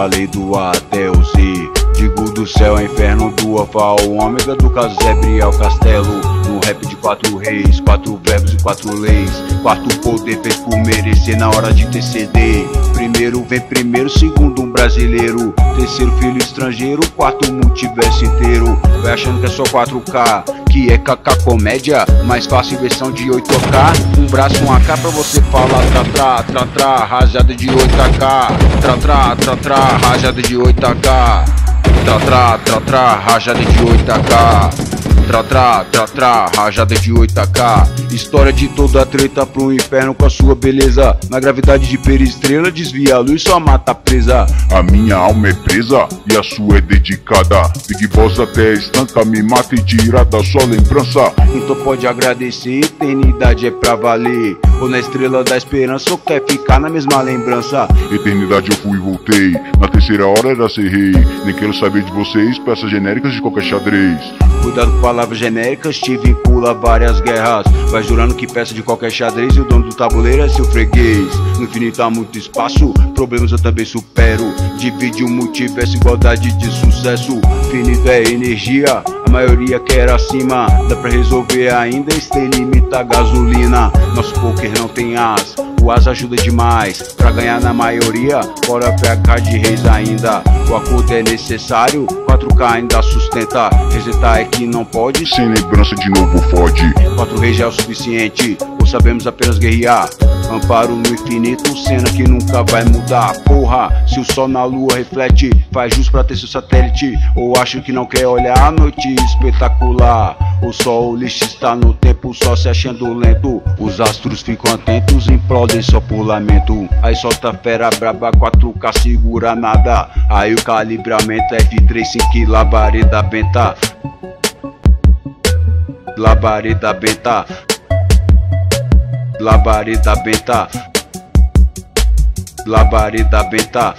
falei do A até o Z. Digo do céu ao inferno, do alfa ao ômega, do caso Zebre ao castelo. No rap de 4 reis, 4 verbos e 4 leis. Quarto poder feito por merecer na hora de TCD. Primeiro vem primeiro, segundo um brasileiro. Terceiro filho estrangeiro, quarto multiverso inteiro. Vai achando que é só 4K, que é KK comédia. Mais fácil versão de 8K. Um braço, um AK pra você falar tra, rajada de 8K. Tra, rajada de 8K. Rajada de 8K. Rajada de 8K. História de toda treta pro inferno com a sua beleza. Na gravidade de peristrela desvia a luz, só mata presa. A minha alma é presa e a sua é dedicada. Big Boss até estanca, me mata e tira da sua lembrança. Então pode agradecer, eternidade é pra valer. Ou na estrela da esperança ou quer ficar na mesma lembrança. Eternidade eu fui e voltei, na terceira hora era ser rei. Nem quero saber de vocês, peças genéricas de qualquer xadrez. Cuidado com palavras genéricas, te vincula várias guerras. Vai jurando que peça de qualquer xadrez e o dono do tabuleiro é seu freguês. No infinito há muito espaço, problemas eu também supero. Divide o multiverso, igualdade de sucesso. Finito é energia, a maioria quer acima. Dá pra resolver ainda, sem limita a gasolina. Nosso poker não tem as, o as ajuda demais. Pra ganhar na maioria, bora PH de reis ainda. O acordo é necessário, 4K ainda sustenta. Resetar é que não pode, sem lembrança de novo fode. 4 reis já é o suficiente, ou sabemos apenas guerrear. Amparo no infinito, cena que nunca vai mudar. Porra, se o sol na lua reflete, faz jus pra ter seu satélite. Ou acho que não quer olhar a noite espetacular. O sol, o lixo está no tempo, só se achando lento. Os astros ficam atentos, implodem só por lamento. Aí solta a fera braba, 4K segura nada. Aí o calibramento F3, 5 labareda benta. Labareda benta. Labareda benta. Labareda benta.